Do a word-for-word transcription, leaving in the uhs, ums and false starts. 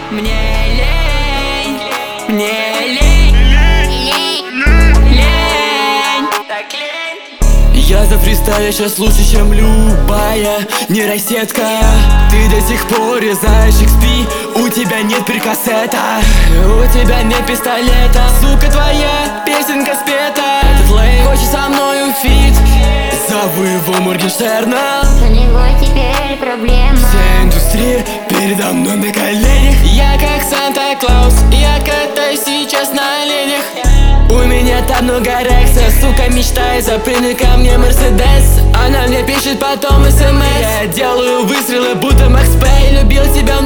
Мне лень, мне лень, лень, так лень. Я зафристалящая лучше, чем любая нейросетка. Ты до сих пор резаешь икс пи, у тебя нет прикассета, у тебя нет пистолета. Сука, твоя песенка спета. Этот лейн хочет со мною фит. Зову его Моргенштерна. У него теперь проблема. Вся индустрия передо мной на коленях. Я как Санта-Клаус, я катаюсь сейчас на оленях. У меня там много рекса, сука мечтает запрыгнуть ко мне Мерседес. Она мне пишет потом смс. Я делаю выстрелы, будто Макс Пэй. Любил тебя,